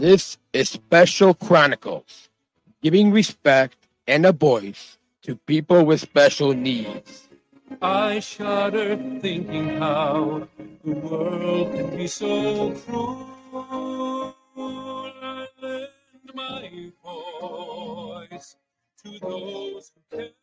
This is Special Chronicles, giving respect and a voice to people with special needs. I shudder thinking how the world can be so cruel. I lend my voice to those who can't.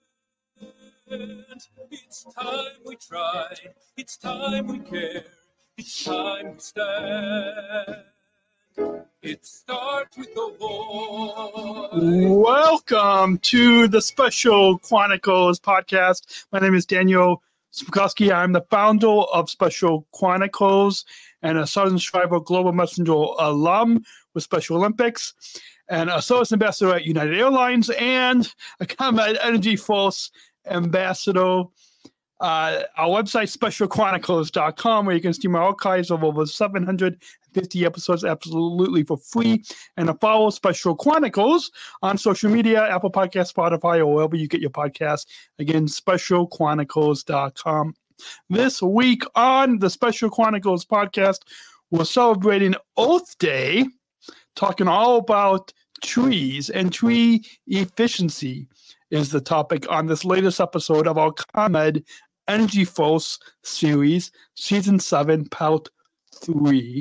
It's time we try, it's time we care, it's time we stand. It starts with the voice. Welcome to the Special Chronicles podcast. My name is Daniel Smokowski. I'm the founder of Special Chronicles and a Southern Striver Global Messenger alum with Special Olympics and a service ambassador at United Airlines and a Combat Energy Force ambassador. Our website, specialchronicles.com, where you can stream our archives of over 750 episodes absolutely for free. And to follow Special Chronicles on social media, Apple Podcasts, Spotify, or wherever you get your podcasts. Again, specialchronicles.com. This week on the Special Chronicles podcast, we're celebrating Earth Day, talking all about trees and tree efficiency is the topic on this latest episode of our ComEd Energy Force series, Season 7, Part 3.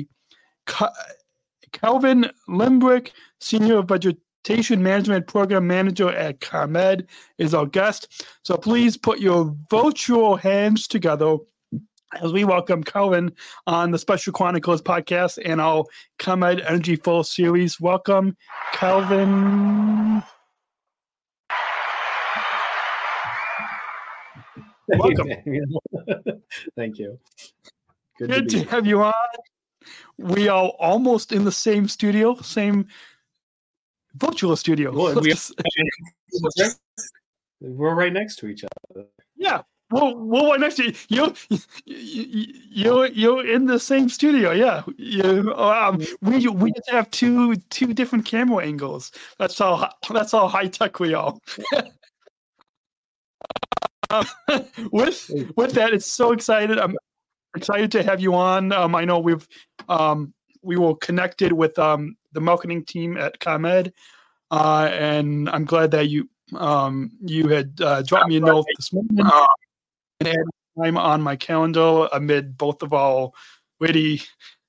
Calvin Limbrick, Senior Vegetation Management Program Manager at ComEd, is our guest. So please put your virtual hands together as we welcome Calvin on the Special Chronicles podcast and our ComEd Energy Force series. Welcome, Calvin. Welcome. Thank you. Good to have you on. We are almost in the same studio, same virtual studio. Well, we're right next to each other. Yeah, we're right next to you. You're in the same studio. Yeah, we just have two different camera angles. That's how high tech we are. With that, it's so excited. I'm excited to have you on. I know we were connected with the marketing team at ComEd, and I'm glad that you had dropped me a note this morning and added time on my calendar amid both of our really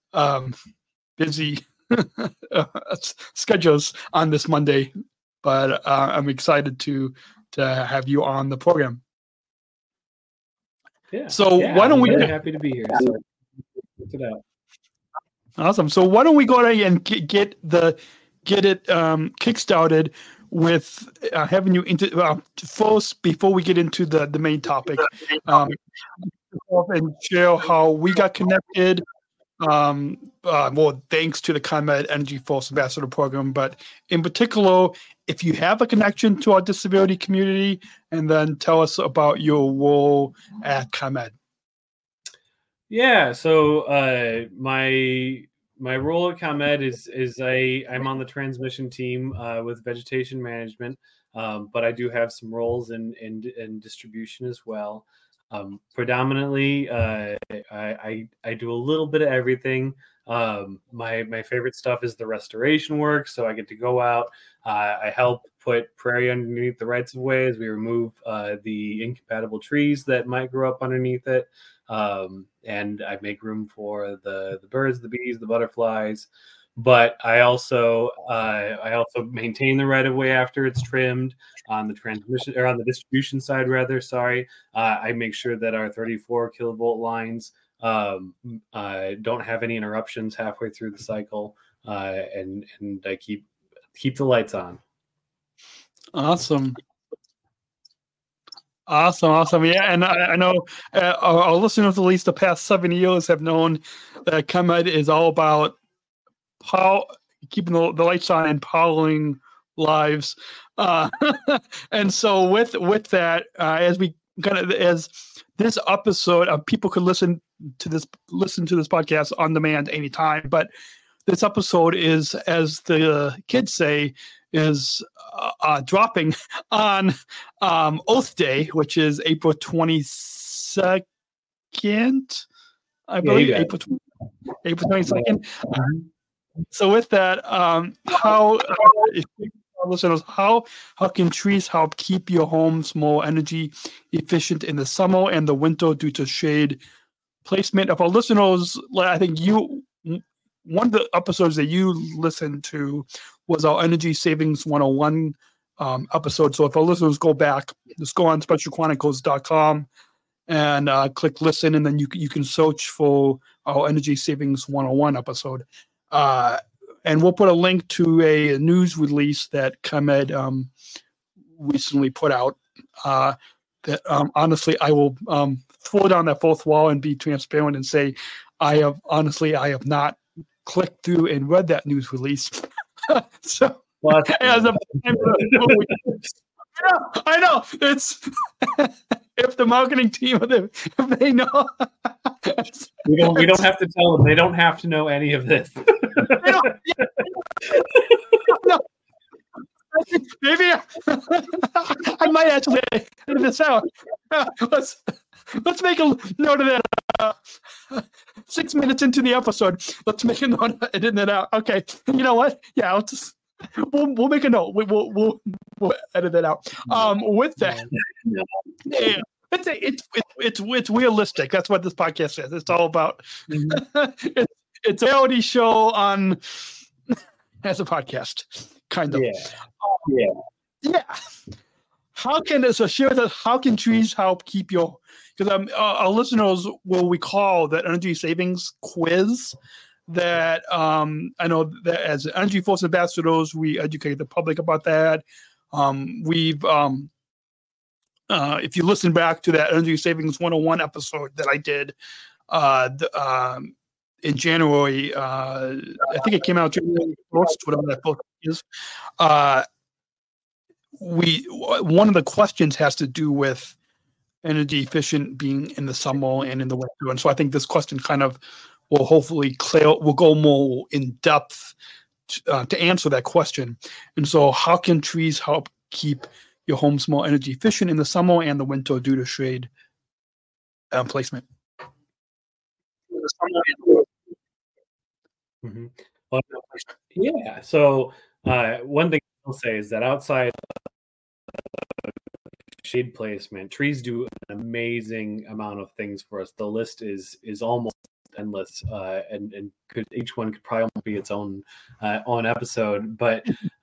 busy schedules on this Monday. But I'm excited to have you on the program. Yeah. So why don't we? I'm happy to be here. So check it out. Awesome. So why don't we go ahead and get it kickstarted with having you first before we get into the main topic, and share how we got connected. Well, thanks to the ComEd Energy Force Ambassador Program, but in particular, if you have a connection to our disability community, and then tell us about your role at ComEd. Yeah, so my role at ComEd is I'm on the transmission team with vegetation management, but I do have some roles in distribution as well. Predominantly, I do a little bit of everything. My favorite stuff is the restoration work, so I get to go out. I help put prairie underneath the rights of way as we remove the incompatible trees that might grow up underneath it, and I make room for the birds, the bees, the butterflies. But I also maintain the right of way after it's trimmed on the transmission or on the distribution side, rather. Sorry, I make sure that our 34 kilovolt lines don't have any interruptions halfway through the cycle, and I keep the lights on. Awesome. Yeah, and I know our listeners, at least the past 7 years, have known that ComEd is all about keeping the lights on and powering lives. And so with that, as this episode, people could listen to this podcast on demand anytime. But this episode is, as the kids say, is dropping on Earth Day, which is April 22nd. I believe April 22nd. So with that, if listeners, how can trees help keep your homes more energy efficient in the summer and the winter due to shade placement? Of our listeners, I think one of the episodes that you listened to was our Energy Savings 101 episode. So if our listeners go back, just go on specialchronicles.com and click listen, and then you can search for our Energy Savings 101 episode. And we'll put a link to a news release that ComEd recently put out. That honestly, I will throw down that fourth wall and be transparent and say, I have not clicked through and read that news release. So, as a I know it's if the marketing team, if they know, we don't have to tell them. They don't have to know any of this. No. Maybe I might actually edit this out. Let's make a note of that. 6 minutes into the episode, let's make a note of editing it out. Okay, you know what? Yeah, we'll make a note. We'll edit it out. With that, yeah. It's realistic. That's what this podcast is. It's all about. It's a reality show on as a podcast, kind of. Yeah. How can share with us? How can trees help keep your? Because our listeners will recall that energy savings quiz. That I know that as Energy Force ambassadors, we educate the public about that. We've if you listen back to that Energy Savings 101 episode that I did in January, I think it came out January 1st, whatever that book is. One of the questions has to do with energy efficient being in the summer and in the winter, and so I think this question kind of will hopefully will go more in depth to answer that question. And so, how can trees help keep your homes more energy efficient in the summer and the winter due to shade placement? Mm-hmm. Well, yeah. So one thing I'll say is that outside shade placement, trees do an amazing amount of things for us. The list is almost endless, and each one could probably be its own episode. But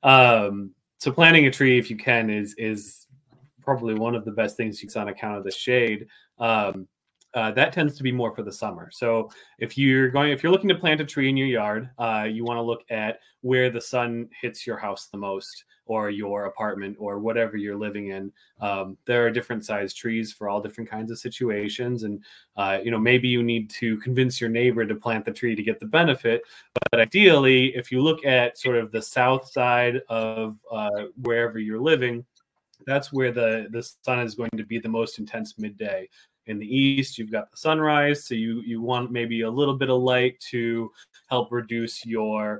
so planting a tree, if you can, is probably one of the best things you can on account of the shade. That tends to be more for the summer. So if you're looking to plant a tree in your yard, you want to look at where the sun hits your house the most, or your apartment, or whatever you're living in. There are different sized trees for all different kinds of situations. And, maybe you need to convince your neighbor to plant the tree to get the benefit. But ideally, if you look at sort of the south side of wherever you're living, that's where the sun is going to be the most intense midday. In the east, you've got the sunrise, so you want maybe a little bit of light to help reduce your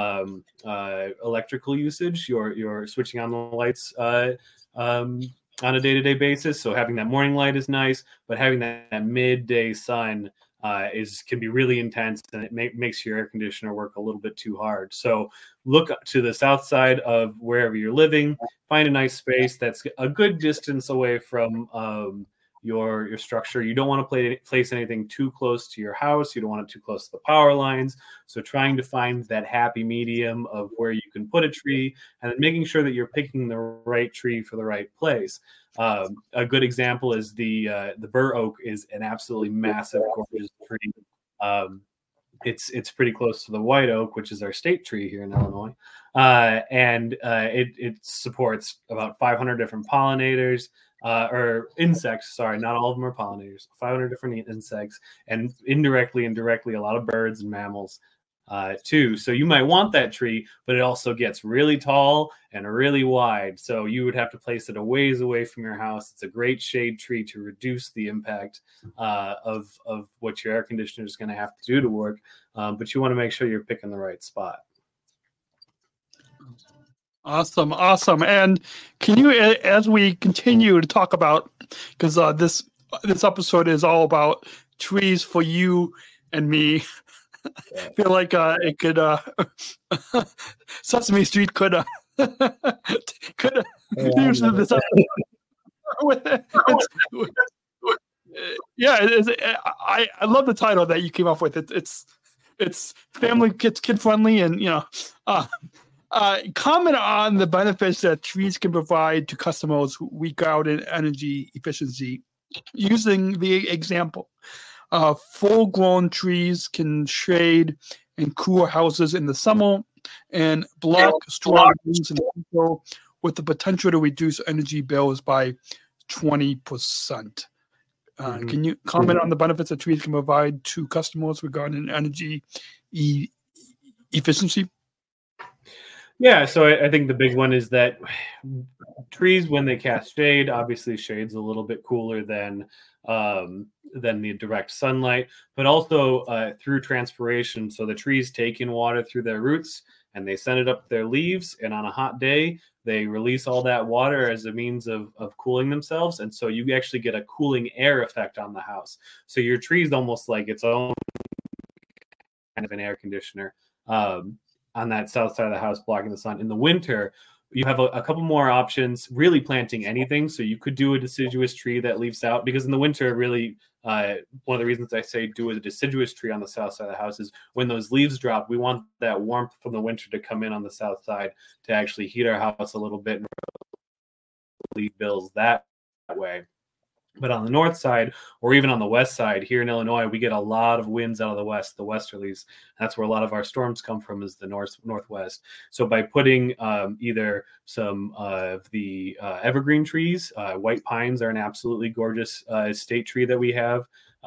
electrical usage. You're switching on the lights on a day-to-day basis. So having that morning light is nice, but having that midday sun can be really intense, and it makes your air conditioner work a little bit too hard. So look to the south side of wherever you're living. Find a nice space that's a good distance away from your structure. You don't want to place anything too close to your house. You don't want it too close to the power lines. So trying to find that happy medium of where you can put a tree, and then making sure that you're picking the right tree for the right place. A good example is the bur oak is an absolutely massive, gorgeous tree. It's pretty close to the white oak, which is our state tree here in Illinois. And it supports about 500 different pollinators. Or insects, sorry, not all of them are pollinators, 500 different insects, and indirectly and directly a lot of birds and mammals too. So you might want that tree, but it also gets really tall and really wide. So you would have to place it a ways away from your house. It's a great shade tree to reduce the impact of what your air conditioner is going to have to do to work. But you want to make sure you're picking the right spot. Awesome. And can you, as we continue to talk about, because this episode is all about trees for you and me, feel like it could Sesame Street could use this with it. I love the title that you came up with. It's family kid friendly, and comment on the benefits that trees can provide to customers who weak out in energy efficiency, using the example. Full-grown trees can shade and cool houses in the summer and block strong winds and people, with the potential to reduce energy bills by 20%. Can you comment on the benefits that trees can provide to customers regarding energy efficiency? Yeah, so I think the big one is that trees, when they cast shade, obviously shade's a little bit cooler than the direct sunlight, but also through transpiration. So the trees take in water through their roots and they send it up their leaves, and on a hot day, they release all that water as a means of cooling themselves. And so you actually get a cooling air effect on the house. So your tree is almost like its own kind of an air conditioner on that south side of the house, blocking the sun. In the winter, you have a couple more options, really planting anything. So you could do a deciduous tree that leaves out, because in the winter, really, one of the reasons I say do a deciduous tree on the south side of the house is when those leaves drop, we want that warmth from the winter to come in on the south side to actually heat our house a little bit and relieve bills that way. But on the north side, or even on the west side, here in Illinois, we get a lot of winds out of the west, the westerlies. That's where a lot of our storms come from, is the northwest. So by putting either some of the evergreen trees, white pines are an absolutely gorgeous state tree that we have,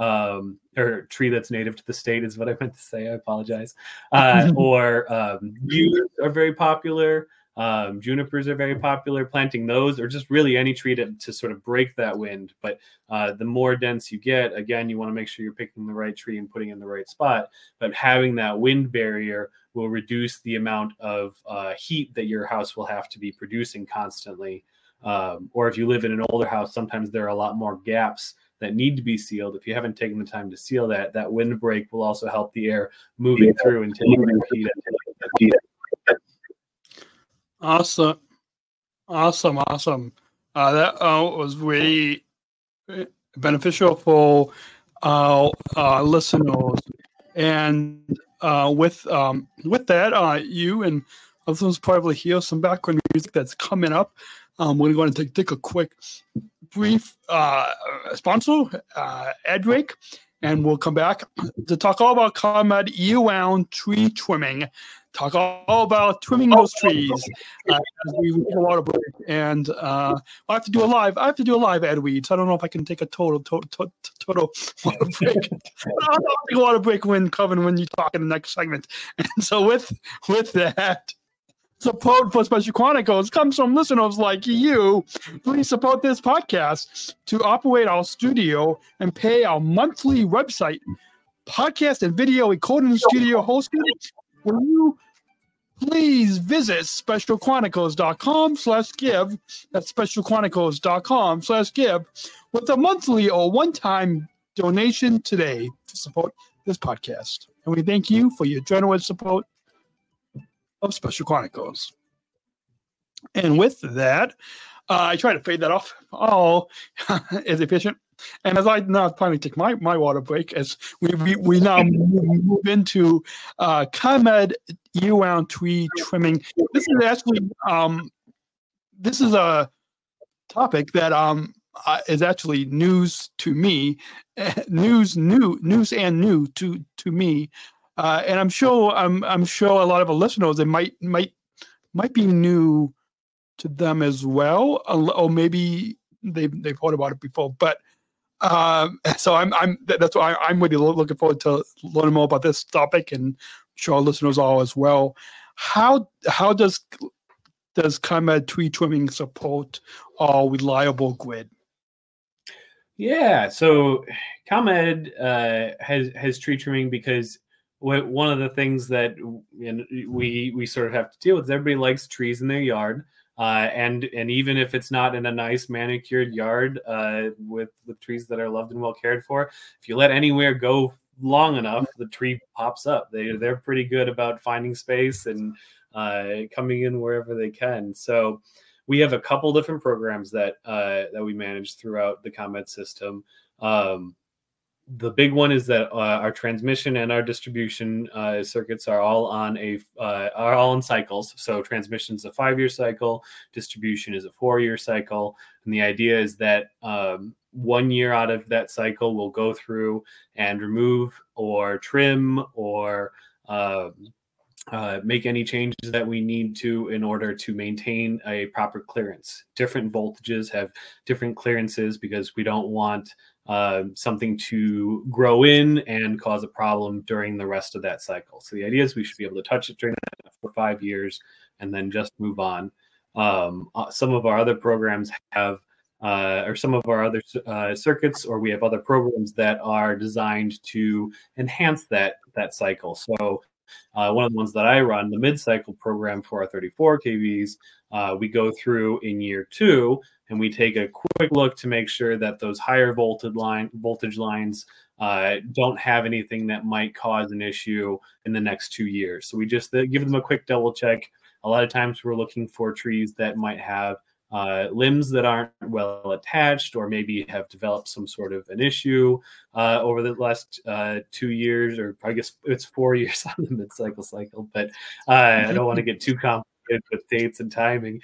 or tree that's native to the state is what I meant to say. I apologize. Or yews are very popular. Junipers are very popular. Planting those, or just really any tree to sort of break that wind. But the more dense you get, again, you want to make sure you're picking the right tree and putting it in the right spot. But having that wind barrier will reduce the amount of heat that your house will have to be producing constantly. Or if you live in an older house, sometimes there are a lot more gaps that need to be sealed. If you haven't taken the time to seal that windbreak will also help the air moving through and taking the heat. Awesome. That was really beneficial for listeners. And with that, you and listeners probably hear some background music that's coming up. We're going to take a quick, brief sponsor ad break, and we'll come back to talk all about ComEd year-round tree trimming. Talk all about trimming those trees as we take a water break. And I have to do a live ad read. So I don't know if I can take a total water break. I'll take a water break when you talk in the next segment. And so with that, support for Special Chronicles comes from listeners like you. Please support this podcast to operate our studio and pay our monthly website, podcast and video recording studio hosting. Will you please visit specialchronicles.com/give. That's specialchronicles.com/give with a monthly or one-time donation today to support this podcast. And we thank you for your generous support of Special Chronicles. And with that, I try to fade that off all as efficient. And as I now finally take my water break, as we now move into ComEd year-round tree trimming. This is actually this is a topic that is actually news to me, news and new to me, and I'm sure a lot of our listeners, they might be new to them as well, or maybe they've heard about it before, but. So that's why I'm really looking forward to learning more about this topic, and I'm sure our listeners are as well. How does ComEd tree trimming support our reliable grid? Yeah, so ComEd has tree trimming because one of the things that we sort of have to deal with is everybody likes trees in their yard. And even if it's not in a nice manicured yard with trees that are loved and well cared for, if you let anywhere go long enough, the tree pops up. They're pretty good about finding space and coming in wherever they can. So we have a couple different programs that we manage throughout the ComEd system. The big one is that our transmission and our distribution circuits are all in cycles. So transmission is a 5-year cycle, distribution is a 4-year cycle, and the idea is that 1 year out of that cycle we'll go through and remove or trim or make any changes that we need to in order to maintain a proper clearance. Different voltages have different clearances because we don't want something to grow in and cause a problem during the rest of that cycle. So the idea is we should be able to touch it during that for 5 years and then just move on. Some of our other programs have or some of our other circuits, or we have other programs that are designed to enhance that cycle. So one of the ones that I run, the mid-cycle program for our 34 kVs, we go through in year 2 and we take a quick look to make sure that those higher voltage lines don't have anything that might cause an issue in the next 2 years. So we just give them a quick double check. A lot of times we're looking for trees that might have limbs that aren't well attached, or maybe have developed some sort of an issue over the last 2 years, or I guess it's 4 years on the mid-cycle cycle, but I don't want to get too complicated with dates and timing.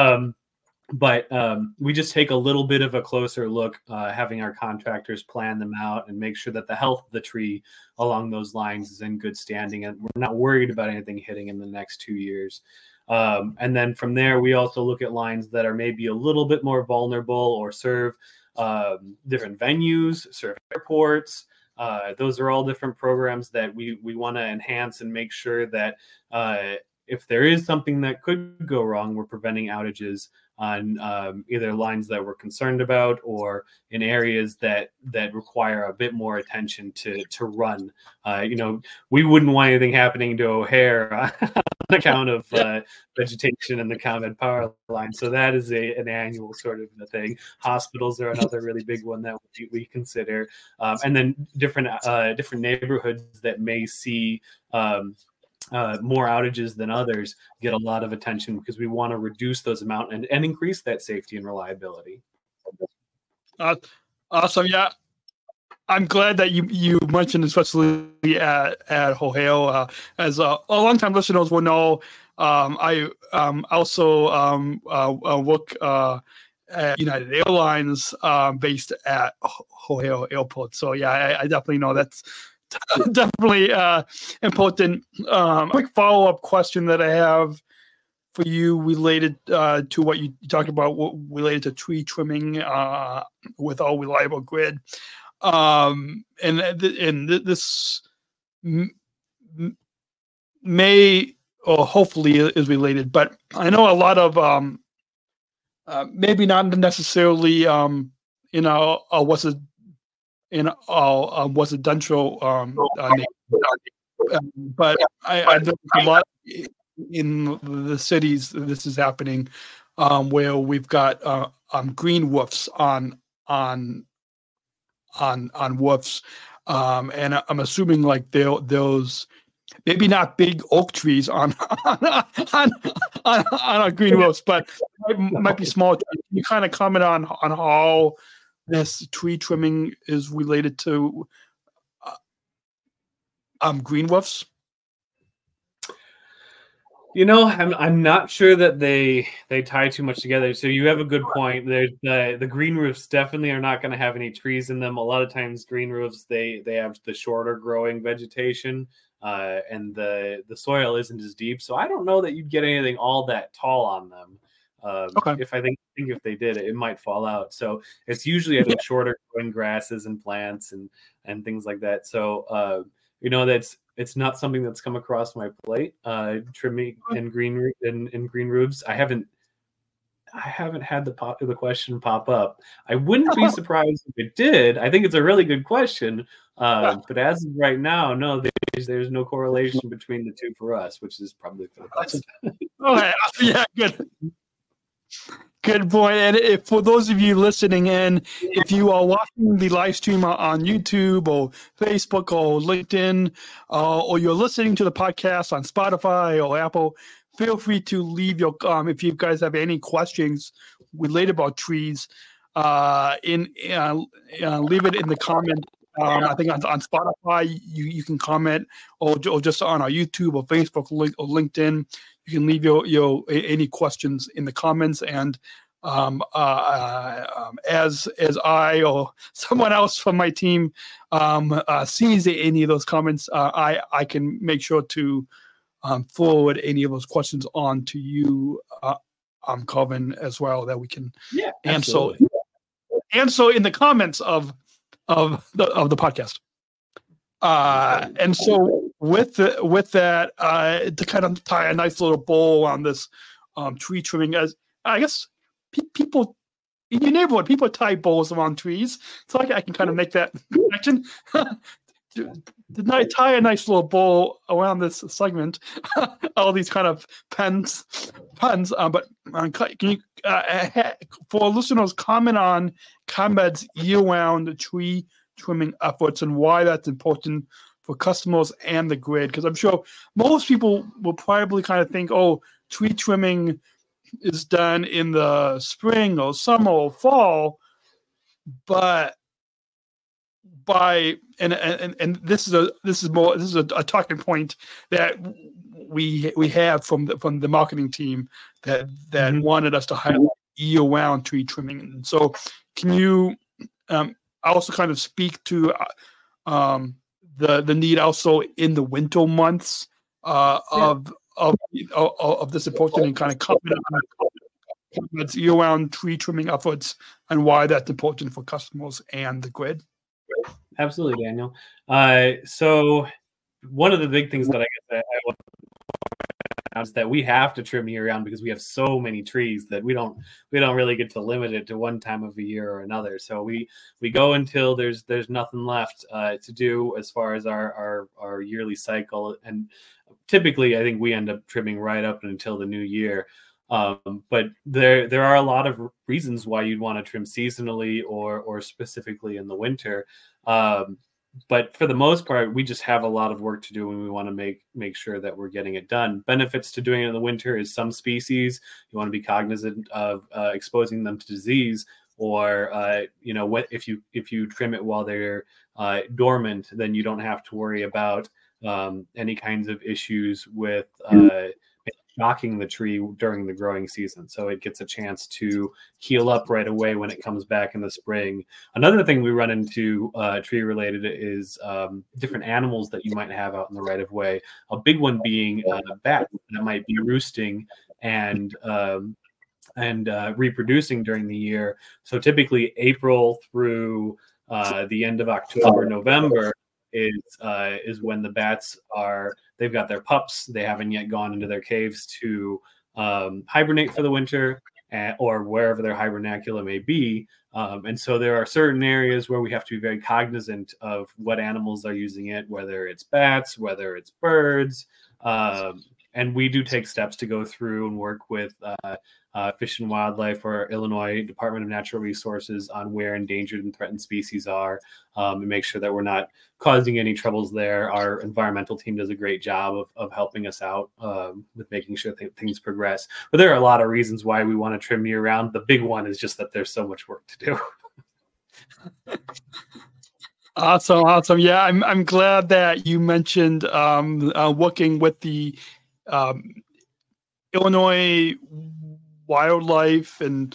But we just take a little bit of a closer look, having our contractors plan them out and make sure that the health of the tree along those lines is in good standing, and we're not worried about anything hitting in the next 2 years. And then from there, we also look at lines that are maybe a little bit more vulnerable or serve different venues, serve airports. Those are all different programs that we want to enhance and make sure that if there is something that could go wrong, we're preventing outages on either lines that we're concerned about or in areas that require a bit more attention to run. We wouldn't want anything happening to O'Hare on account of vegetation in the ComEd power line. So that is an annual sort of a thing. Hospitals are another really big one that we consider. And then different neighborhoods that may see more outages than others get a lot of attention because we want to reduce those amount and increase that safety and reliability. Awesome. Yeah. I'm glad that you mentioned especially at O'Hare. As a long-time listeners will know, I also work at United Airlines based at O'Hare Airport. So yeah, I definitely know that's definitely important. Quick follow-up question that I have for you related to what you talked about related to tree trimming with All Reliable Grid. And this may or hopefully is related, but I know a lot of maybe not necessarily in our residential but I know a lot in the cities this is happening where we've got green roofs on roofs, and I'm assuming like those maybe not big oak trees on our green roofs, but might be small trees. Can you kind of comment on how this tree trimming is related to green roofs? I'm not sure that they tie too much together. So you have a good point. The green roofs definitely are not going to have any trees in them. A lot of times green roofs, they have the shorter growing vegetation, and the soil isn't as deep. So I don't know that you'd get anything all that tall on them. Okay. If if they did, it might fall out. So it's usually the shorter growing grasses and plants and things like that. So it's not something that's come across my plate. Trimming in green roofs. I haven't had the question pop up. I wouldn't be surprised if it did. I think it's a really good question. But as of right now, no, there's no correlation between the two for us, which is probably for the best. Okay. Yeah, good. Good point. And if for those of you listening in, if you are watching the live stream on YouTube or Facebook or LinkedIn, or you're listening to the podcast on Spotify or Apple, feel free to leave your if you guys have any questions related about trees, leave it in the comment. I think on Spotify you can comment, or just on our YouTube or Facebook link or LinkedIn, you can leave your any questions in the comments. And as I or someone else from my team sees any of those comments, I can make sure to forward any of those questions on to you, Coven, as well, that we can answer in the comments of the podcast. And so with that, to kind of tie a nice little bow on this tree trimming, as I guess people in your neighborhood, people tie bows around trees, so I can kind of make that connection. Did I tie a nice little bow around this segment? All these kind of puns. But can you, for listeners, comment on ComEd's year-round tree trimming efforts and why that's important for customers and the grid? Because I'm sure most people will probably kind of think, oh, tree trimming is done in the spring or summer or fall, but and this is a talking point that we have from the marketing team that wanted us to highlight year-round tree trimming. And so, can you also kind of speak to the need also in the winter months of this important, and kind of comment on year-round tree trimming efforts and why that's important for customers and the grid? Absolutely, Daniel. So one of the big things that I guess I want to announce is that we have to trim year round because we have so many trees that we don't really get to limit it to one time of the year or another. So we go until there's nothing left to do as far as our yearly cycle, and typically I think we end up trimming right up until the new year. But there are a lot of reasons why you'd want to trim seasonally or specifically in the winter. But for the most part, we just have a lot of work to do when we want to make sure that we're getting it done. Benefits to doing it in the winter is some species you want to be cognizant of exposing them to disease, or if you trim it while they're dormant, then you don't have to worry about any kinds of issues with knocking the tree during the growing season. So it gets a chance to heal up right away when it comes back in the spring. Another thing we run into tree related is different animals that you might have out in the right of way. A big one being bats that might be roosting and reproducing during the year. So typically April through the end of October, November is when the bats they've got their pups. They haven't yet gone into their caves to hibernate for the winter, or wherever their hibernacula may be. And so there are certain areas where we have to be very cognizant of what animals are using it, whether it's bats, whether it's birds. And we do take steps to go through and work with Fish and Wildlife or Illinois Department of Natural Resources on where endangered and threatened species are, and make sure that we're not causing any troubles there. Our environmental team does a great job of helping us out with making sure things progress. But there are a lot of reasons why we want to trim year round. The big one is just that there's so much work to do. Awesome. Yeah, I'm glad that you mentioned working with the Illinois wildlife and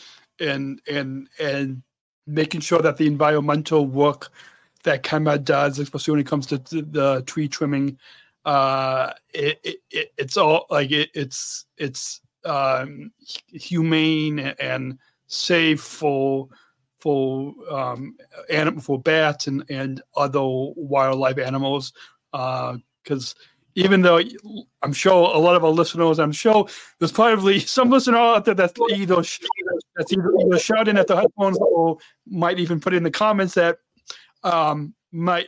making sure that the environmental work that ComEd does, especially when it comes to the tree trimming, it's all like it's humane and safe for bats and other wildlife animals, because even though I'm sure a lot of our listeners, I'm sure there's probably some listener out there that's either shouting at the headphones or might even put in the comments that might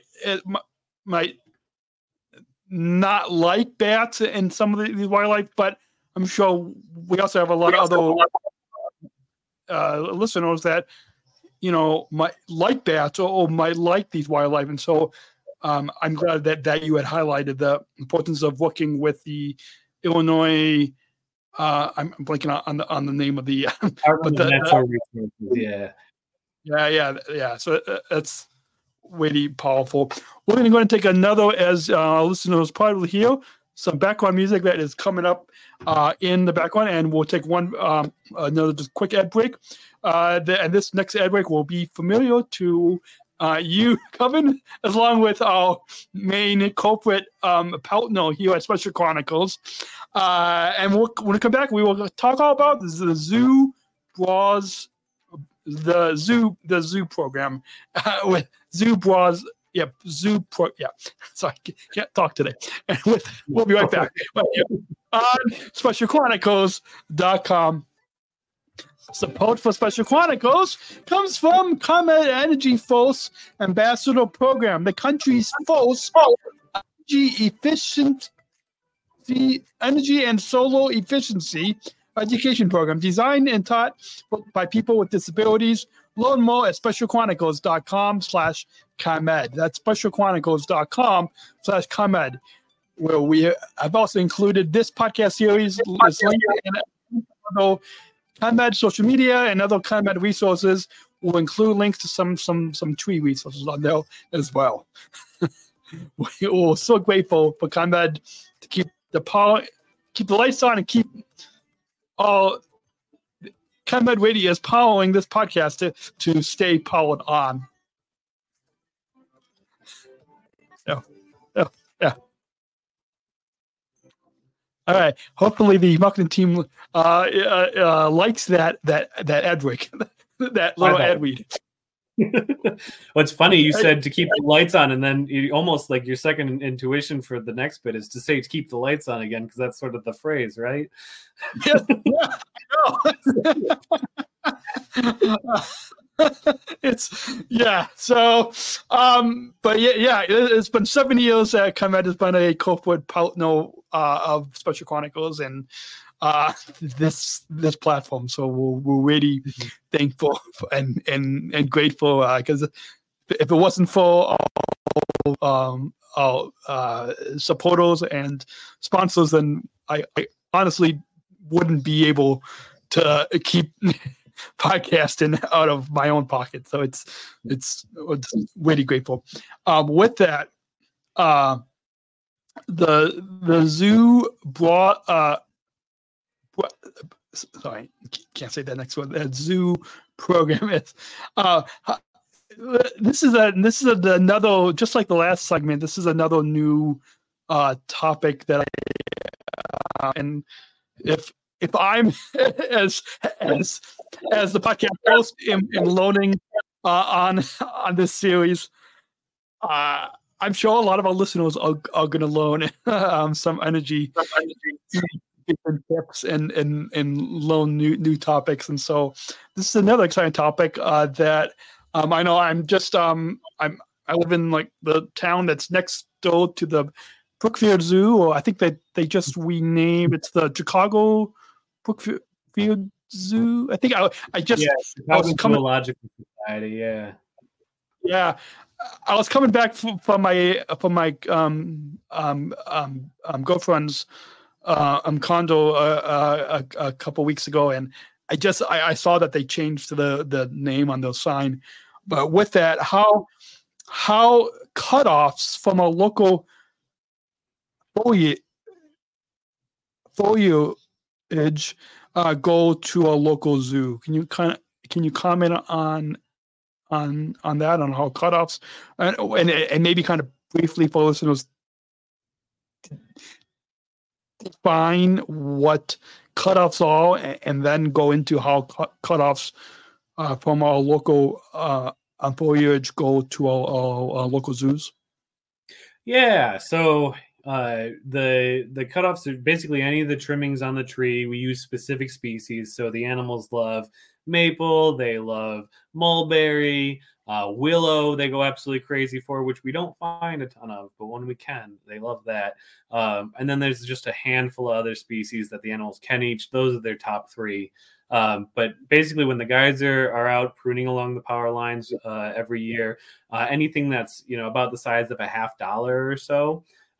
not like bats and some of these wildlife, but I'm sure we also have a lot of other listeners that might like bats or might like these wildlife, and so I'm glad that you had highlighted the importance of working with the Illinois. I'm blanking on the name of the. But natural resources, yeah. So that's really powerful. We're going to take another, as listeners probably hear, some background music that is coming up in the background, and we'll take another just quick ad break. And this next ad break will be familiar to you, Kevin, along with our main culprit, partner here at Special Chronicles. And when we come back, we will talk all about the Zoo Bras, the zoo program with Zoo Bras. Yep, Sorry, can't talk today. And we'll be right back on SpecialChronicles.com. Support for Special Chronicles comes from ComEd Energy Force Ambassador Program, the country's first energy and solar efficiency education program designed and taught by people with disabilities. Learn more at specialchronicles.com/ComEd. That's specialchronicles.com/ComEd, where I've also included this podcast series is linked in ComEd social media and other ComEd resources. We'll include links to some tree resources on there as well. We're so grateful for ComEd to keep the lights on and keep all ComEd Radio is powering this podcast to stay powered on. Yeah. All right. Hopefully, the marketing team likes that ad break, that little ad read. What's funny, you said to keep the lights on, and then you almost like your second intuition for the next bit is to say to keep the lights on again, because that's sort of the phrase, right? It's been 7 years that ComEd has been a corporate partner of Special Chronicles and this platform. So we're really thankful and grateful, because if it wasn't for our supporters and sponsors, then I honestly wouldn't be able to keep podcasting out of my own pocket. So it's really grateful. With that, the zoo brought sorry, can't say that next one. That zoo program is this is another, just like the last segment, this is another new topic that and if I'm as the podcast host am learning on this series, I'm sure a lot of our listeners are going to learn some energy tips and learn new topics. And so this is another exciting topic that I know I live in like the town that's next door to the Brookfield Zoo, or I think that they just renamed it's the Chicago Brookfield Zoo. I think I was coming Zoological Society. Yeah. I was coming back from my girlfriend's condo a couple weeks ago, and I saw that they changed the name on the sign. But with that, how cutoffs from a local foliage go to a local zoo? Can you comment on that, on how cutoffs and maybe kind of briefly for listeners define what cutoffs are, and then go into how cutoffs from our local foliage go to our local zoos? Yeah. So the cutoffs are basically any of the trimmings on the tree. We use specific species. So the animals love maple, they love mulberry, willow, they go absolutely crazy for, which we don't find a ton of, but when we can, they love that. And then there's just a handful of other species that the animals can eat. Those are their top three. But basically, when the guys are out pruning along the power lines every year, anything that's about the size of a $50 or so,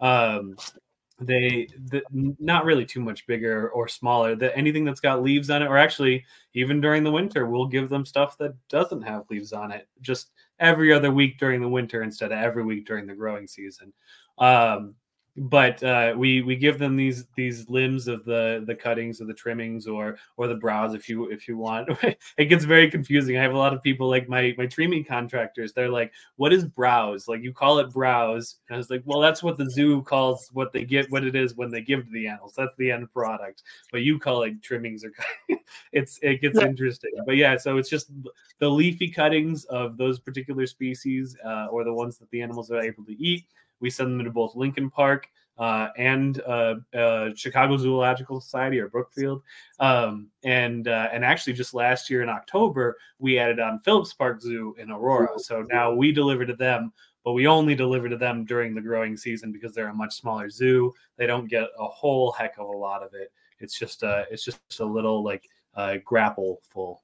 not really too much bigger or smaller. Anything that's got leaves on it, or actually even during the winter, we'll give them stuff that doesn't have leaves on it, just every other week during the winter instead of every week during the growing season. But we give them these limbs of the cuttings or the trimmings or the browse if you want. It gets very confusing. I have a lot of people like my trimming contractors. They're like, "What is browse? Like you call it browse?" And I was like, "Well, that's what the zoo calls what it is when they give to the animals. That's the end product. But you call it trimmings or it gets interesting. But yeah, so it's just the leafy cuttings of those particular species or the ones that the animals are able to eat. We send them to both Lincoln Park and Chicago Zoological Society or Brookfield. And actually just last year in October, we added on Phillips Park Zoo in Aurora. So now we deliver to them, but we only deliver to them during the growing season because they're a much smaller zoo. They don't get a whole heck of a lot of it. It's just a little like grapple full.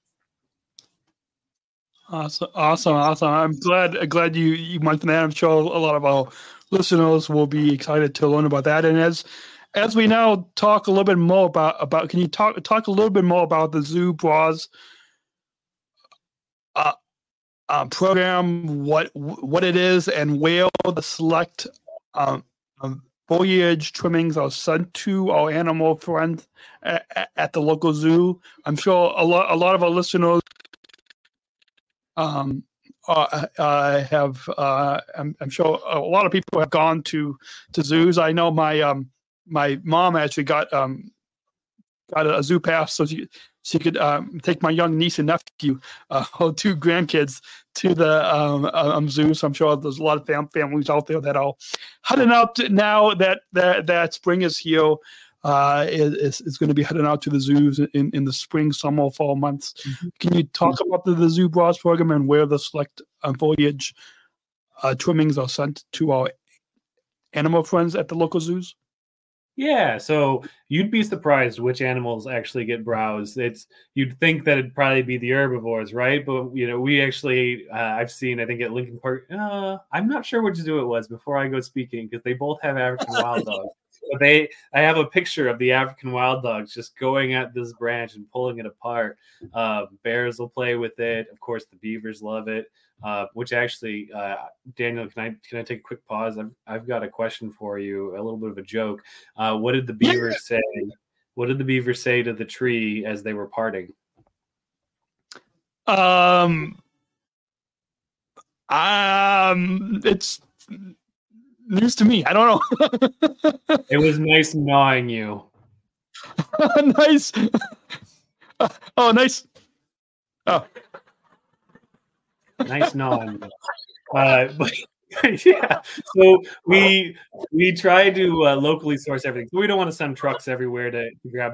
Awesome. I'm glad you mentioned that. I'm sure a lot of our listeners will be excited to learn about that. And as we now talk a little bit more about can you talk a little bit more about the Zoo Bras program, what it is, and where the select foliage trimmings are sent to our animal friends at the local zoo? I'm sure a lot of our listeners I'm sure a lot of people have gone to zoos. I know my mom actually got a zoo pass so she could take my young niece and nephew, or two grandkids, to the zoo. So I'm sure there's a lot of families out there that are heading out now that spring is here. Is going to be heading out to the zoos in the spring, summer, fall months. Mm-hmm. Can you talk about the Zoo Bras program and where the select foliage trimmings are sent to our animal friends at the local zoos? Yeah, so you'd be surprised which animals actually get browse. You'd think that it'd probably be the herbivores, right? But we actually I've seen, I think at Lincoln Park. I'm not sure which zoo it was before I go speaking because they both have African wild dogs. But I have a picture of the African wild dogs just going at this branch and pulling it apart. Bears will play with it. Of course, the beavers love it. Which actually, Daniel, can I take a quick pause? I've got a question for you, a little bit of a joke. What did the beavers say? What did the beavers say to the tree as they were parting? It's news to me. I don't know. It was nice gnawing you. Nice. Oh, nice. Oh. Nice gnawing. But yeah, so we try to locally source everything. So we don't want to send trucks everywhere to grab.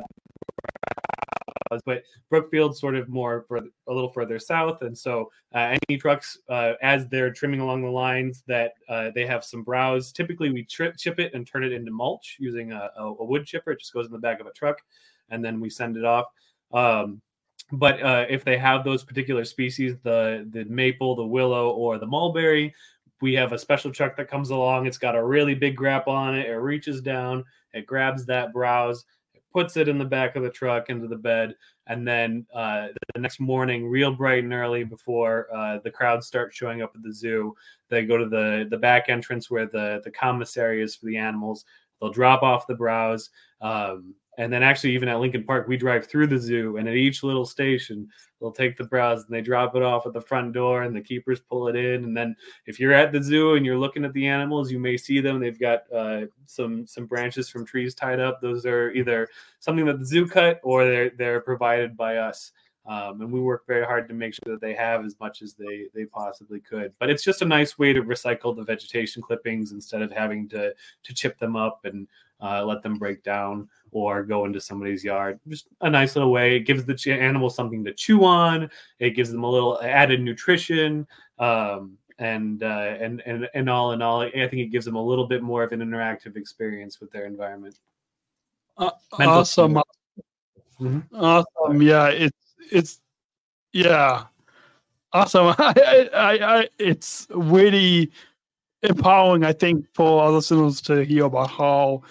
But Brookfield's sort of more a little further south, and so any trucks as they're trimming along the lines that they have some browse. Typically, we chip it and turn it into mulch using a wood chipper. It just goes in the back of a truck, and then we send it off. But if they have those particular species, the maple, the willow, or the mulberry, we have a special truck that comes along. It's got a really big grapple on it. It reaches down, it grabs that browse, puts it in the back of the truck into the bed, and then the next morning, real bright and early before the crowd starts showing up at the zoo, they go to the back entrance where the commissary is for the animals. They'll drop off the browse. And then actually even at Lincoln Park, we drive through the zoo, and at each little station, they'll take the browse and they drop it off at the front door, and the keepers pull it in. And then if you're at the zoo and you're looking at the animals, you may see them. They've got some branches from trees tied up. Those are either something that the zoo cut or they're provided by us. And we work very hard to make sure that they have as much as they possibly could. But it's just a nice way to recycle the vegetation clippings instead of having to chip them up and let them break down or go into somebody's yard. Just a nice little way. It gives the animal something to chew on. It gives them a little added nutrition. And all in all, I think it gives them a little bit more of an interactive experience with their environment. Awesome. Awesome. Yeah, it's yeah. Awesome. It's really empowering, I think, for our listeners to hear about how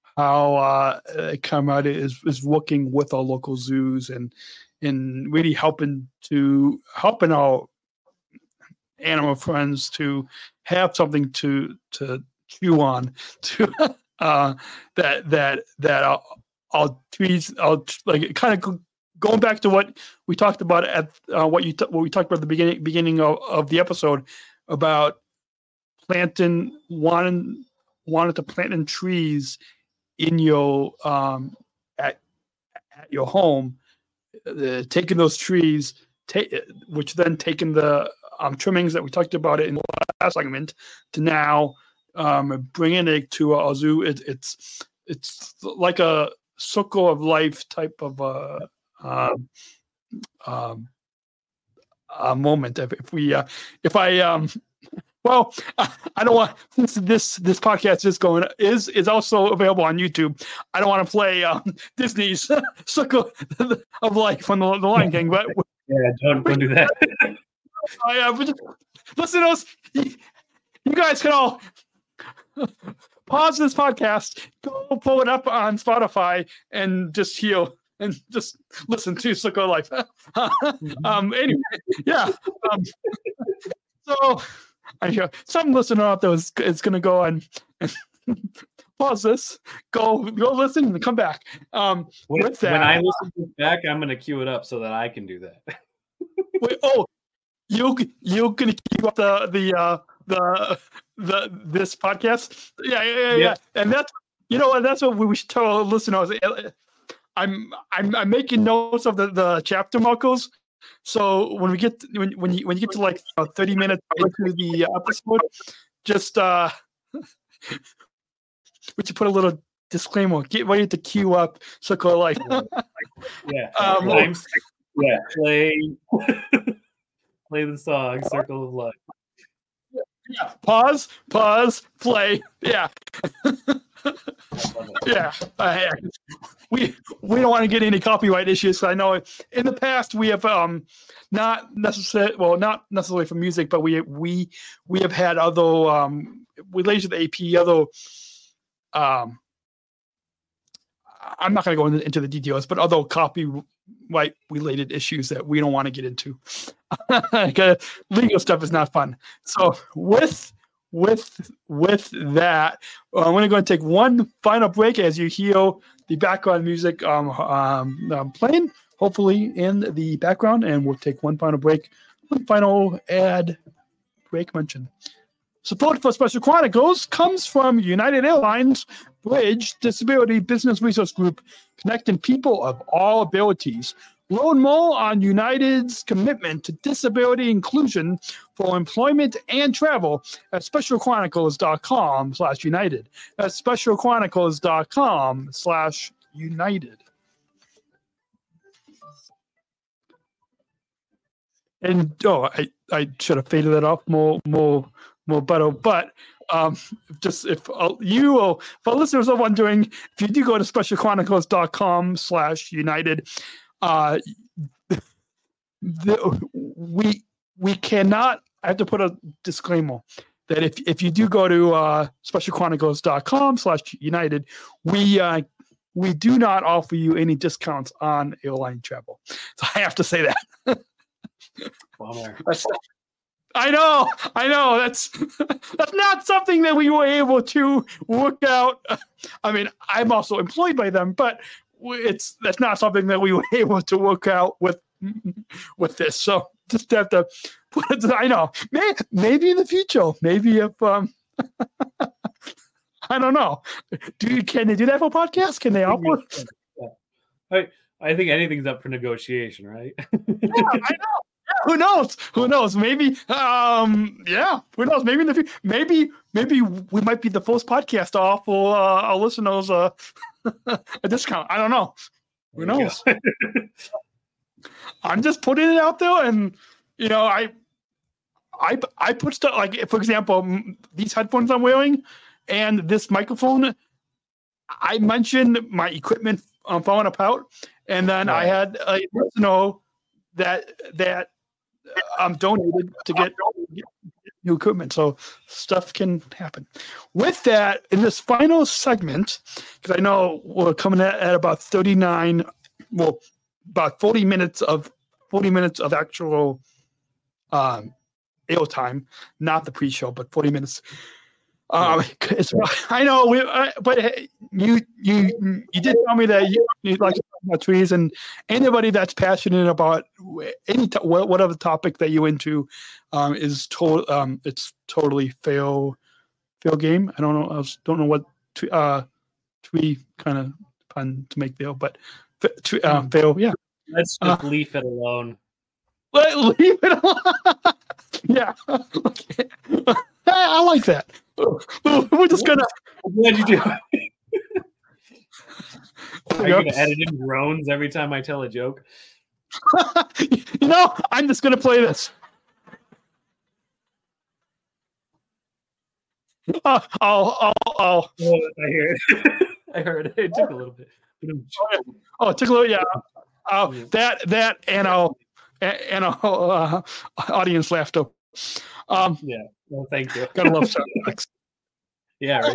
ComEd is working with our local zoos and really helping our animal friends to have something to chew on, to that our trees, like kind of going back to what we talked about at what we talked about at the beginning of the episode about planting wanted to plant in trees in your at your home, taking those trees, which then taking the trimmings that we talked about in the last segment to now bringing it to our zoo. It's like a circle of life type of moment. Well, I don't want, since this podcast is also available on YouTube. I don't want to play Disney's Circle of Life on the Lion King, but yeah, don't do that. Listeners, you guys can all pause this podcast, go pull it up on Spotify, and just heal and just listen to Circle of Life. Anyway, yeah. So. I hear some listener out there is going to go and pause this, go listen, and come back. With that, when I listen back, I'm going to queue it up so that I can do that. Wait, you're going to queue up the this podcast? Yeah. And that's that's what we should tell our listeners. I'm making notes of the chapter markers. So when you get to like 30 minutes into the episode, just we should put a little disclaimer. Get ready to queue up Circle of Life. Play the song Circle of Life. Yeah. Pause. Play. Yeah. Yeah. We don't want to get any copyright issues. So I know in the past we have not necessarily for music, but we have had other related to the AP other I'm not going to go into the details, but other copyright related issues that we don't want to get into. Legal stuff is not fun. So with that, I'm going to go and take one final break as you hear the background music playing, hopefully in the background, and we'll take one final break, one final ad break mention. Support for Special Chronicles comes from United Airlines Bridge Disability Business Resource Group, connecting people of all abilities. Learn more on United's commitment to disability inclusion for employment and travel at specialchronicles.com/United. That's specialchronicles.com/United. And I should have faded that off more better, but just if our listeners are wondering, if you do go to specialchronicles.com/United, we cannot. I have to put a disclaimer that if you do go to specialchronicles.com/United, we do not offer you any discounts on airline travel. So I have to say that. I know. That's not something that we were able to work out. I mean, I'm also employed by them, but that's not something that we were able to work out with this. So just have to. I know. Maybe in the future. Maybe if I don't know. Can they do that for podcasts? Can they offer? I think anything's up for negotiation, right? Yeah, I know. Who knows? Maybe, who knows? Maybe in the future, maybe we might be the first podcast to offer our listeners a discount. I don't know. Who knows? I'm just putting it out there, and I put stuff like, for example, these headphones I'm wearing and this microphone. I mentioned my equipment falling apart, and then I had a listener that donated to get new equipment. So stuff can happen. With that, in this final segment, because I know we're coming at about 39, well, about 40 minutes of actual air time, not the pre-show, but 40 minutes. I know, but hey, you did tell me that you like to talk about trees, and anybody that's passionate about whatever topic that you're into is it's totally fair game. I don't know what tree kind of pun to make there, but fair, yeah. Let's just leave it alone. Leave it alone. Yeah. Okay. I like that. We're just gonna. What'd you do? Are you gonna edit in groans every time I tell a joke? I'm just gonna play this. Oh, I hear it. I heard it. It took a little bit. Oh, it took a little. Yeah. That and our audience laughter. Yeah. Well, thank you. Gotta love sound effects. Yeah,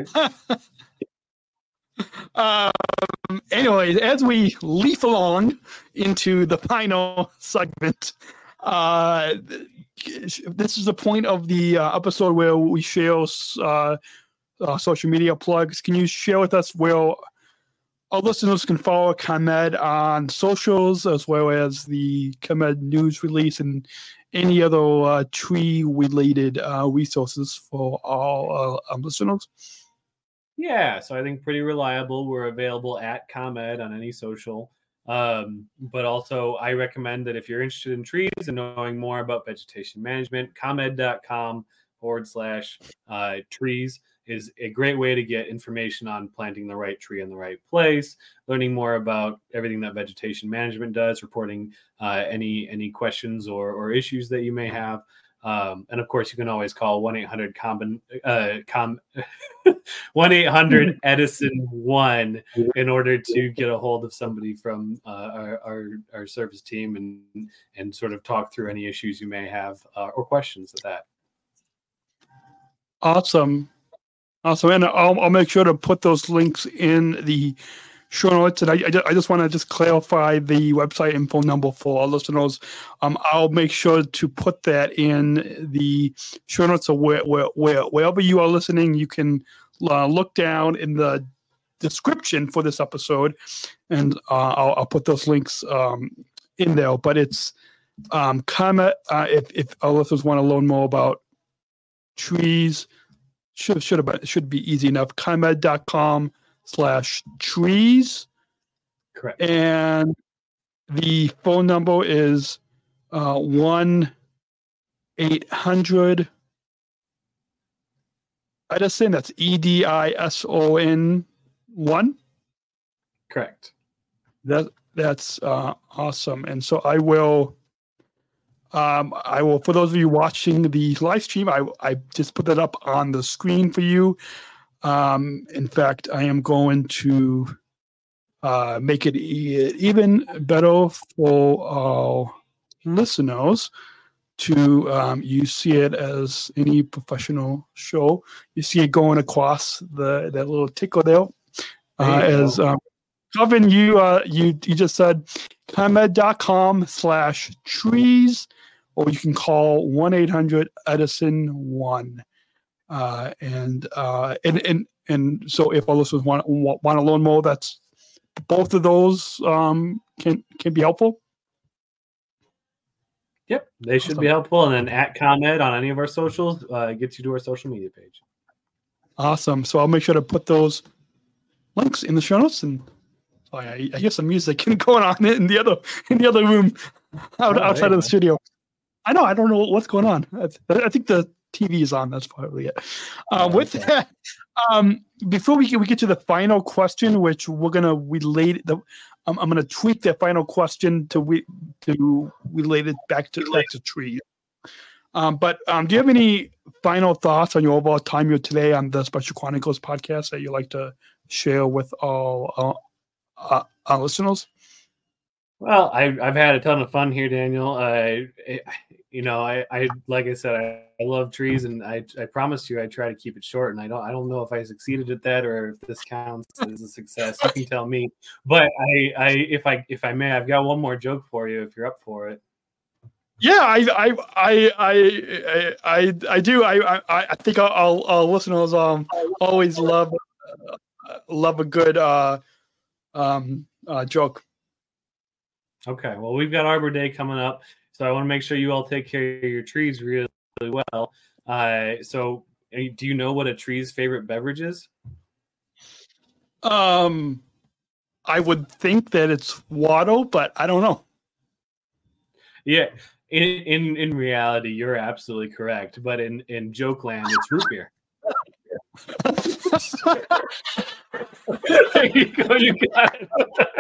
right. Anyways, as we leaf along into the final segment, this is the point of the episode where we share social media plugs. Can you share with us where our listeners can follow ComEd on socials, as well as the ComEd news release and any other tree-related resources for all listeners? Yeah, so I think pretty reliable. We're available at ComEd on any social. But also, I recommend that if you're interested in trees and knowing more about vegetation management, ComEd.com/trees is a great way to get information on planting the right tree in the right place, learning more about everything that vegetation management does, reporting any questions or issues that you may have. And of course, you can always call 1-800-Edison-1 in order to get a hold of somebody from our service team and sort of talk through any issues you may have or questions of that. Awesome. And I'll make sure to put those links in the show notes. And I just want to clarify the website and phone number for our listeners. I'll make sure to put that in the show notes. So wherever you are listening, you can look down in the description for this episode, and I'll put those links in there. But it's ComEd. If our listeners want to learn more about trees, should be easy enough. ComEd.com/trees. Correct. And the phone number is 1-800 Edison. That's EDISON 1. Correct. That's awesome. And so I will, for those of you watching the live stream, I just put that up on the screen for you. In fact, I am going to make it even better for our listeners to you see it as any professional show. You see it going across that little ticker there. As Kevin, you just said ComEd.com/trees, or you can call 1-800-Edison-1. And so if our listeners want to learn more, that's both of those can be helpful. Yep, they should be helpful. And then at ComEd on any of our socials gets you to our social media page. Awesome. So I'll make sure to put those links in the show notes. And I hear some music going on in the other room outside of the studio. I know. I don't know what's going on. I think the TV is on. That's probably it. With that, before we get to the final question, which we're gonna relate I'm gonna tweak that final question to relate it back to trees. But do you have any final thoughts on your overall time here today on the Special Chronicles podcast that you'd like to share with all listeners? Well, I've had a ton of fun here, Daniel. I like I said, I love trees, and I promised you I'd try to keep it short. And I don't know if I succeeded at that or if this counts as a success. You can tell me. But if I may, I've got one more joke for you if you're up for it. Yeah, I do. I think our listeners always love a good joke. Okay, well, we've got Arbor Day coming up, so I want to make sure you all take care of your trees really, really well. So, do you know what a tree's favorite beverage is? I would think that it's water, but I don't know. Yeah, in reality, you're absolutely correct. But in joke land, it's root beer. There you go. You got it.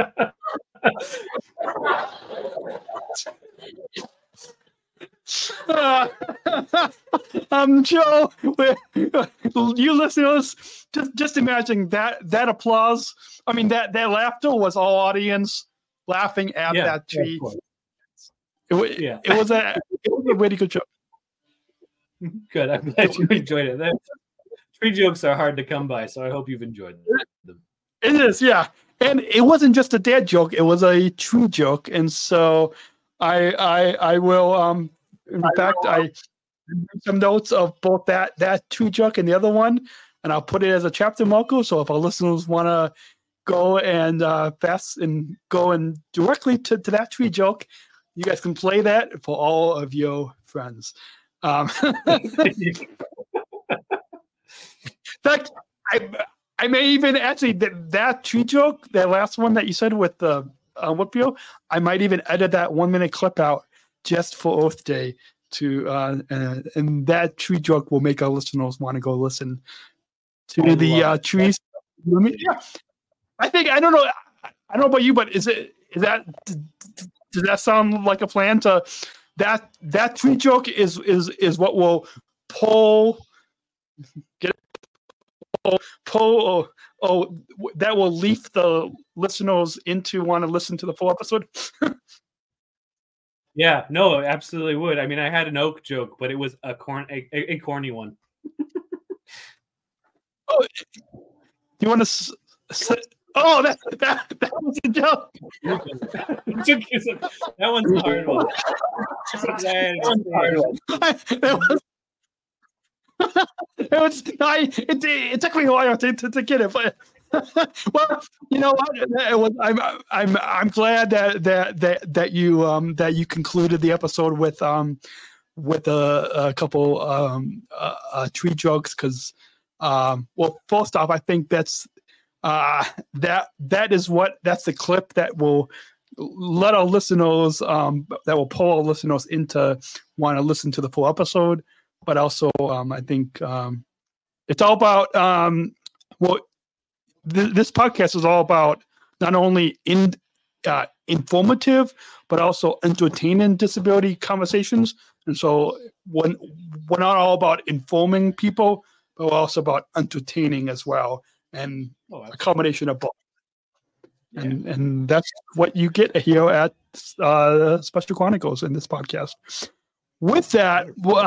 Joe, you listeners, just imagine that applause. I mean, that laughter was all audience laughing at that tree. It was a really good joke. Good. I'm glad you enjoyed it. Tree jokes are hard to come by, so I hope you've enjoyed them. It is, yeah. And it wasn't just a dad joke; it was a true joke. And so, I will. In fact, I have some notes of both that true joke and the other one, and I'll put it as a chapter marker. So if our listeners want to go and go and directly to that tree joke, you guys can play that for all of your friends. In fact, I may even actually that tree joke, that last one that you said with the Whitfield, I might even edit that 1 minute clip out just for Earth Day and that tree joke will make our listeners want to go listen to the trees. Yeah. I don't know about you, but does that sound like a plan to that tree joke is what will that will leaf the listeners into want to listen to the full episode. Yeah, no, absolutely would. I mean, I had an oak joke, but it was a corny one. Oh, you want to? Oh, that was a joke. That one's a hard one. It took me a while to get it, but well, you know what? I'm glad that you concluded the episode with a couple tree jokes because well, first off, I think that's the clip that will let our listeners that will pull our listeners into want to listen to the full episode. But also, I think it's all about this podcast is all about not only informative but also entertaining disability conversations. And so, we're not all about informing people, but we're also about entertaining as well, and a combination of both. Yeah. And that's what you get here at Special Chronicles in this podcast. With that,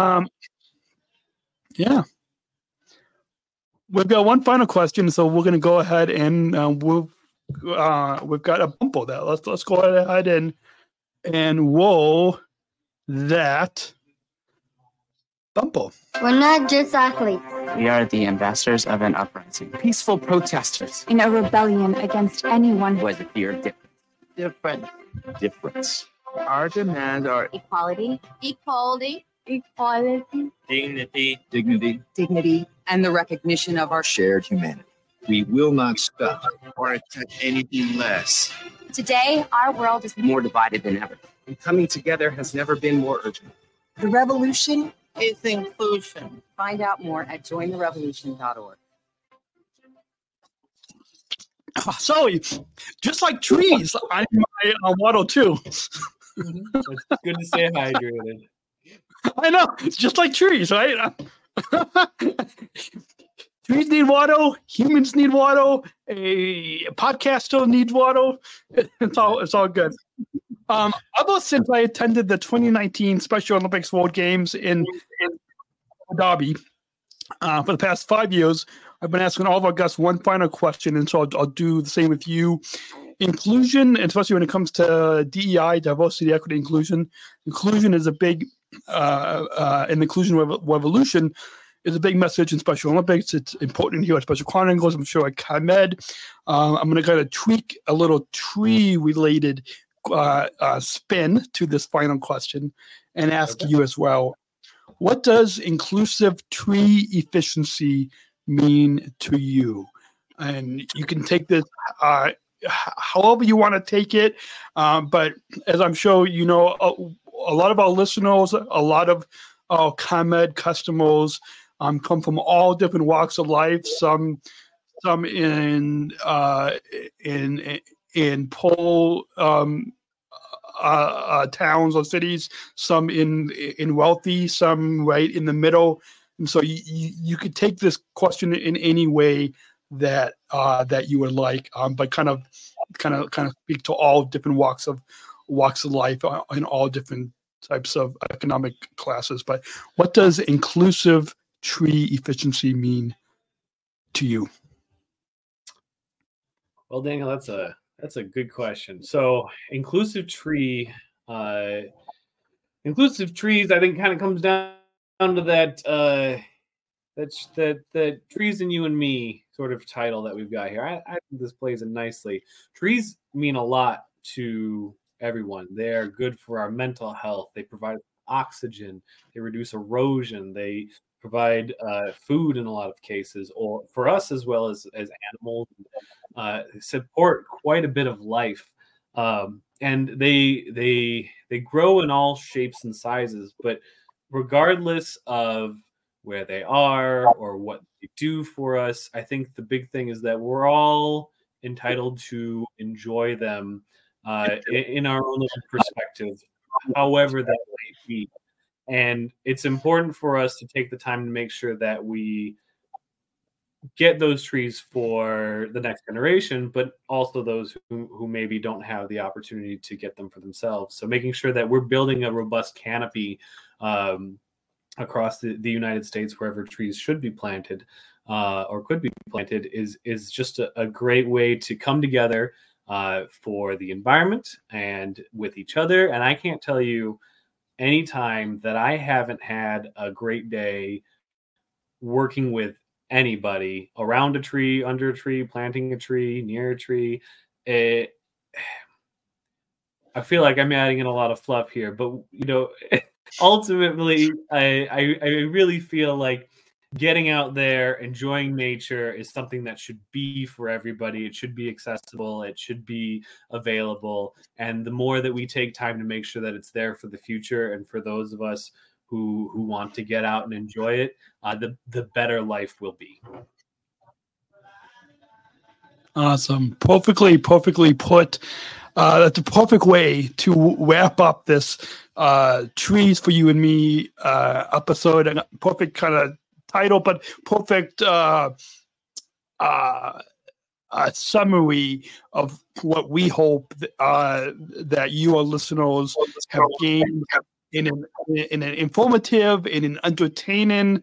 yeah, we've got one final question, so we're going to go ahead and we've got a bumble that let's go ahead and roll that bumble. We're not just athletes. We are the ambassadors of an uprising, peaceful protesters in a rebellion against anyone who has a fear of difference. Our demands are equality, dignity, and the recognition of our shared humanity. We will not stop or accept anything less. Today, our world is more divided than ever, and coming together has never been more urgent. The revolution is inclusion. Find out more at jointherevolution.org. So, just like trees, I'm my water too. It's good to stay hydrated. I know, it's just like trees, right? trees need water, humans need water, a podcaster needs water. It's all good. Ever since I attended the 2019 Special Olympics World Games in Abu Dhabi for the past 5 years, I've been asking all of our guests one final question, and so I'll do the same with you. Inclusion, especially when it comes to DEI, diversity, equity, inclusion. Inclusion is a big, an inclusion revolution is a big message in Special Olympics. It's important here at Special Chronicles. I'm sure at ComEd. I'm going to kind of tweak a little tree-related spin to this final question and ask you as well. What does inclusive tree efficiency mean to you? And you can take this however you want to take it. But as I'm sure you know, a lot of our listeners, a lot of our ComEd customers come from all different walks of life. Some in poor towns or cities, some in wealthy, some right in the middle. And so you could take this question in any way that you would like, but kind of speak to all different walks of life in all different types of economic classes. But what does inclusive tree efficiency mean to you? Well, Daniel, that's a good question. So inclusive trees, I think, kind of comes down to that trees and you and me sort of title that we've got here. I think this plays in nicely. Trees mean a lot to everyone. They're good for our mental health. They provide oxygen. They reduce erosion. They provide food in a lot of cases, or for us as well as animals, support quite a bit of life. And they grow in all shapes and sizes, but regardless of where they are or what they do for us, I think the big thing is that we're all entitled to enjoy them in our own little perspective, however that might be. And it's important for us to take the time to make sure that we get those trees for the next generation, but also those who maybe don't have the opportunity to get them for themselves. So making sure that we're building a robust canopy across the United States wherever trees should be planted or could be planted is just a great way to come together for the environment and with each other. And I can't tell you any time that I haven't had a great day working with anybody around a tree, under a tree, planting a tree, near a tree. I feel like I'm adding in a lot of fluff here, but ultimately, I really feel like getting out there, enjoying nature is something that should be for everybody. It should be accessible. It should be available. And the more that we take time to make sure that it's there for the future and for those of us who want to get out and enjoy it, the better life will be. Awesome. Perfectly put. That's a perfect way to wrap up this Trees for You and Me episode. And perfect kind of title, but perfect summary of what we hope that you, our listeners, have gained in an informative, in an entertaining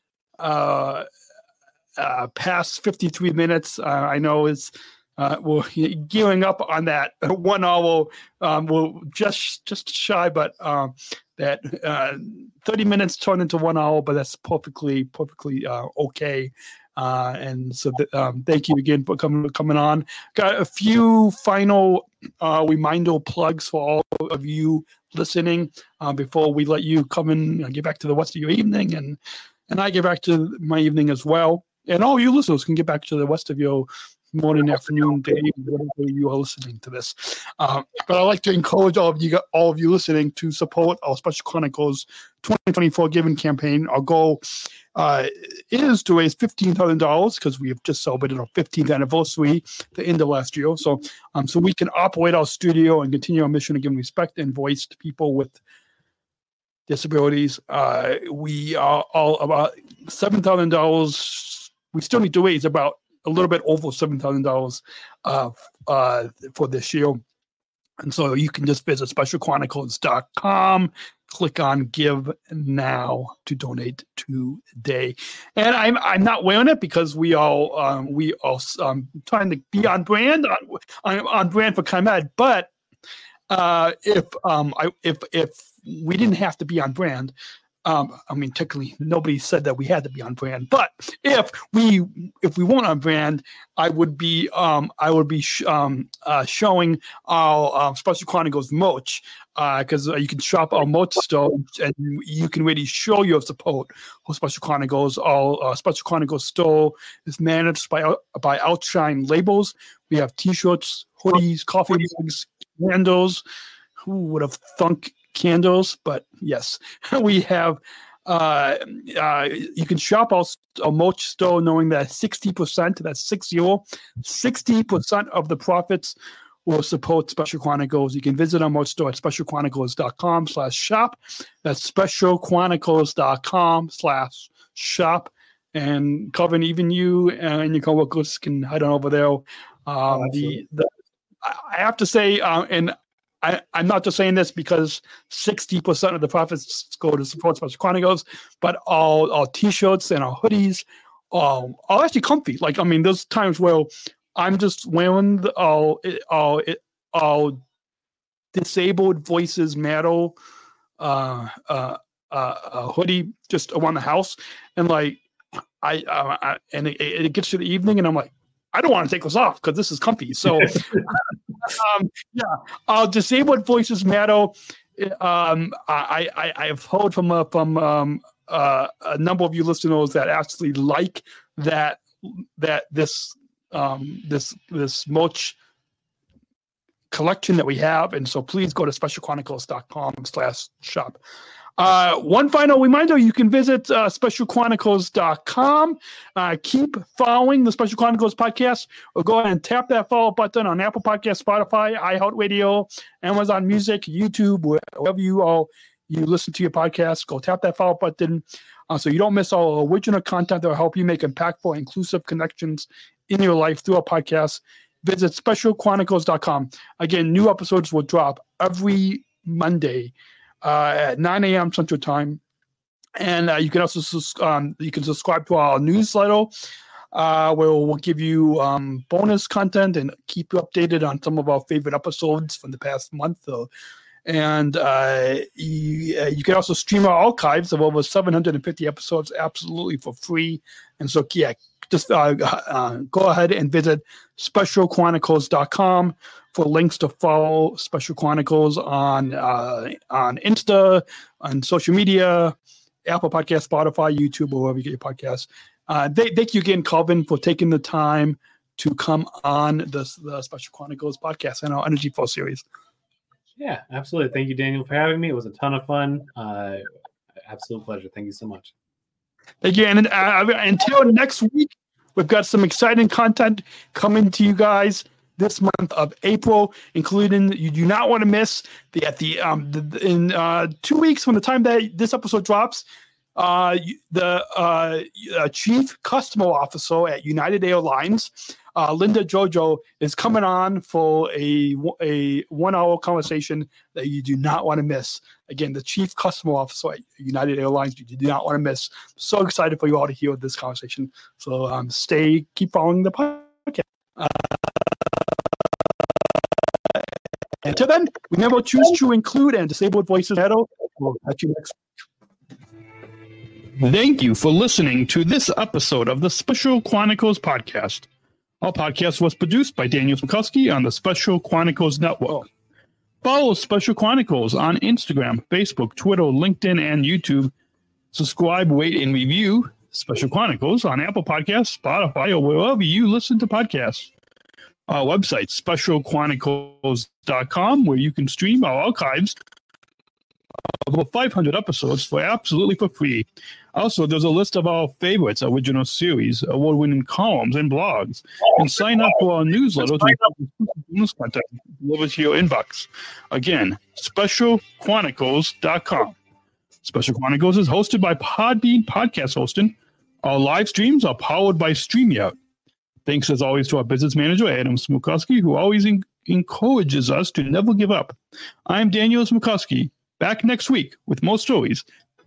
past 53 minutes. I know is we're gearing up on that 1 hour. We're just shy, but that 30 minutes turned into 1 hour, but that's perfectly okay. And so thank you again for coming on. Got a few final reminder plugs for all of you listening before we let you come in and get back to the rest of your evening, and I get back to my evening as well. And all you listeners can get back to the rest of your morning, afternoon, day, whatever you are listening to this. But I'd like to encourage all of you listening to support our Special Chronicles 2024 Giving Campaign. Our goal is to raise $15,000 because we have just celebrated our 15th anniversary at the end of last year. So we can operate our studio and continue our mission of giving respect and voice to people with disabilities. We are all about $7,000 we still need to raise about a little bit over $7,000 for this year. And so you can just visit specialchronicles.com, click on Give Now to donate today. And I'm not wearing it because we all trying to be on brand for ComEd. But if we didn't have to be on brand, technically nobody said that we had to be on brand. But if we weren't on brand, I would be showing our Special Chronicles merch because you can shop our merch store and you can really show your support for Special Chronicles. Our Special Chronicles store is managed by Outshine Labels. We have T-shirts, hoodies, coffee mugs, candles. Who would have thunk candles? But yes, we have you can shop our merch store knowing that 60%, that's 60% of the profits will support Special Chronicles. You can visit our merch store at specialchronicles.com/shop. That's specialchronicles.com/shop. And Coven, even you and your coworkers can head on over there. I have to say, and I'm not just saying this because 60% of the profits go to support Special Chronicles, but our T-shirts and our hoodies are actually comfy. Like, there's times where I'm just wearing our Disabled Voices Matter hoodie just around the house, and like and it gets to the evening, and I'm like, I don't want to take this off because this is comfy. So, Disabled Voices Matter. I've heard from a number of you listeners that actually like that this merch collection that we have, and so please go to specialchronicles.com/shop. One final reminder, you can visit specialchronicles.com. Keep following the Special Chronicles podcast, or go ahead and tap that follow button on Apple Podcasts, Spotify, iHeartRadio, Amazon Music, YouTube, wherever you listen to your podcast. Go tap that follow button so you don't miss our original content that will help you make impactful, inclusive connections in your life through our podcast. Visit specialchronicles.com. Again, new episodes will drop every Monday at 9 a.m. Central Time, and you can also subscribe to our newsletter, where we'll give you bonus content and keep you updated on some of our favorite episodes from the past month. And you can also stream our archives of over 750 episodes absolutely for free. And so, just go ahead and visit specialchronicles.com for links to follow Special Chronicles on Insta, on social media, Apple Podcasts, Spotify, YouTube, or wherever you get your podcasts. Thank you again, Calvin, for taking the time to come on the Special Chronicles podcast and our Energy Flow series. Yeah, absolutely. Thank you, Daniel, for having me. It was a ton of fun. Absolute pleasure. Thank you so much. Thank you. And until next week, we've got some exciting content coming to you guys this month of April, including you do not want to miss in 2 weeks from the time that this episode drops, the Chief Customer Officer at United Airlines, Linda Jojo, is coming on for a 1 hour conversation that you do not want to miss. Again, the Chief Customer Officer at United Airlines, you do not want to miss. So excited for you all to hear this conversation. So keep following the podcast. Until then, remember, choose to include and Disabled Voices Matter. We'll catch you next week. Thank you for listening to this episode of the Special Chronicles podcast. Our podcast was produced by Daniel Smikowski on the Special Chronicles Network. Follow Special Chronicles on Instagram, Facebook, Twitter, LinkedIn, and YouTube. Subscribe, rate, and review Special Chronicles on Apple Podcasts, Spotify, or wherever you listen to podcasts. Our website, specialchronicles.com, where you can stream our archives of over 500 episodes for absolutely for free. Also, there's a list of our favorites, original series, award-winning columns, and blogs. And sign up for our newsletter to bonus content delivered to your inbox. Again, specialchronicles.com. Special Chronicles is hosted by Podbean Podcast Hosting. Our live streams are powered by StreamYard. Thanks as always to our business manager, Adam Smukowski, who always encourages us to never give up. I'm Daniel Smukowski, back next week with more stories.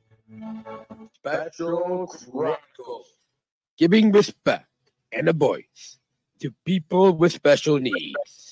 Special Chronicles. Giving respect and a voice to people with special needs.